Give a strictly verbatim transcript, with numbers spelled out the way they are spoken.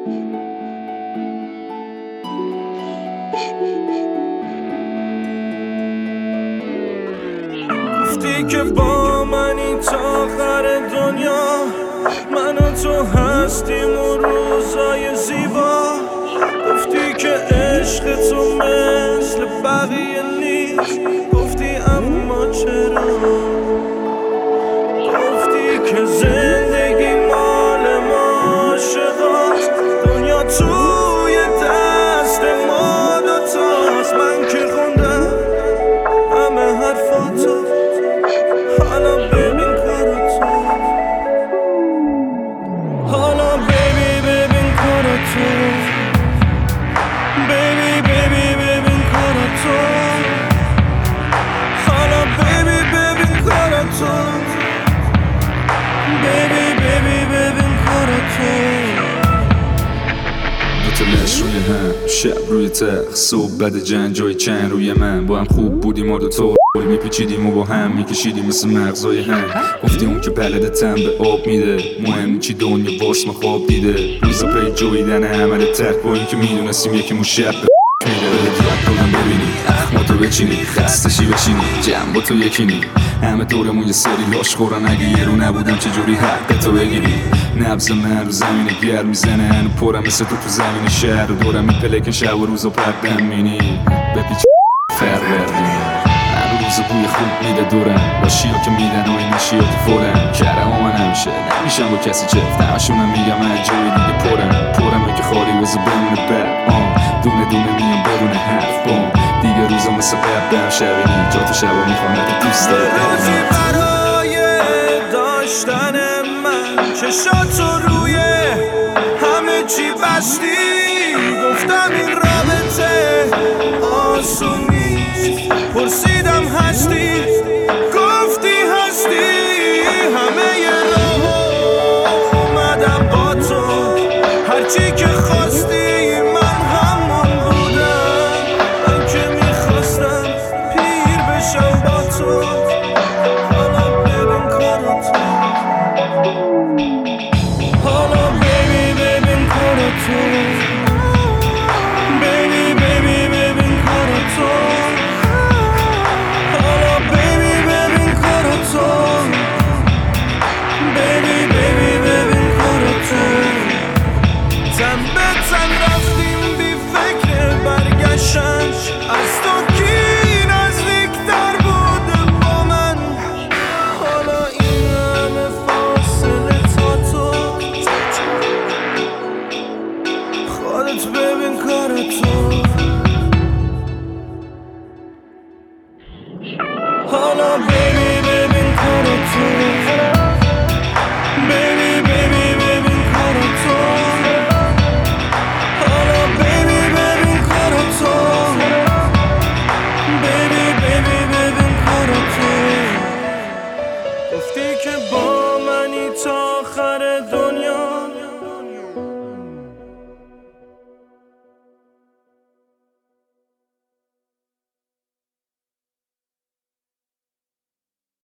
گفتی که با منی تا آخر دنیا، من و تو هستیم و روزای زیبا. گفتی که عشق تو مثل بقیه نیست، گفتی اما چرا؟ گفتی که زندگی مال ما عاشقاست، دنیا توی دست ما دوتاست. من که خوندم همه حرفاتو، حالا ببین کاراتو، حالا بیبی ببین کاراتو، بیبی بیبی ببین کاراتو، حالا بیبی ببین کاراتو، بیبی بیبی ببین کاراتو. دوتلش روی هم، شب روی تخت، صبح بد جنگ جای چند روی من. با هم خوب بودیم و دوتا میپیچیدیم و با هم میکشیدیم مثل مغزای هم. گفتی اون که بلده تن به آب میده، مهم چی دنیا واسه ما خواب دیده. روزا پی جویدن عمل ترک با این که میدونستیم یکی مون شب به میده. دیت کنم ببینی اخماتو بچینی، خستشی بشینی جمع با تو یکینی. همه دورمون یه سری لاش خورن، اگه یه رو نبودم چجوری حق تو بگیری؟ نبض من رو زمین گرم میزنه، هنو پرم مثل تو تو زمین شهر. و دورم این پلک شب و روزا پردم مینی بپیچ فروردی. هر روز بوی خوب میده دورم، لاشی ها که میدن و این نشی ها که فورم. کرم ها من همیشه نمیشم با کسی چفت، همشونم میگم من جایی دیگه پرم. پرم که خالی وزه بمونه بر آم، دونه دونه میام بدون حرف بام. دیگه روزا مثل قبلم شبینی، جا تو شبا میخوام تو دوست داره روزی برای داشتن من چشاتو روی همه چی بستی. گفتم این رابطه آسون نیست، پرسیدم هستی، گفتی هستی. همه ی راه اومدم با تو، هرچی که خواستی من همون بودم. من که میخواستم پیر بشم با تو، حالا ببین کاراتو، حالا بیبی ببین کاراتو، بیبی بیبی ببین کاراتو، حالا بیبی ببین کاراتو، بیبی بیبی ببین کاراتو. تن به تن رفتیم بی فکر برگشتن، از تو کی نزدیکتر بود با من؟ حالا این همه فاصله تا تو، خودت ببین کاراتو، حالا بیبی ببین کاراتو، بیبی بیبی ببین کاراتو، حالا بیبی ببین کاراتو، بیبی بیبی ببین کاراتو. گفتی که با منی تا آخر دنیا،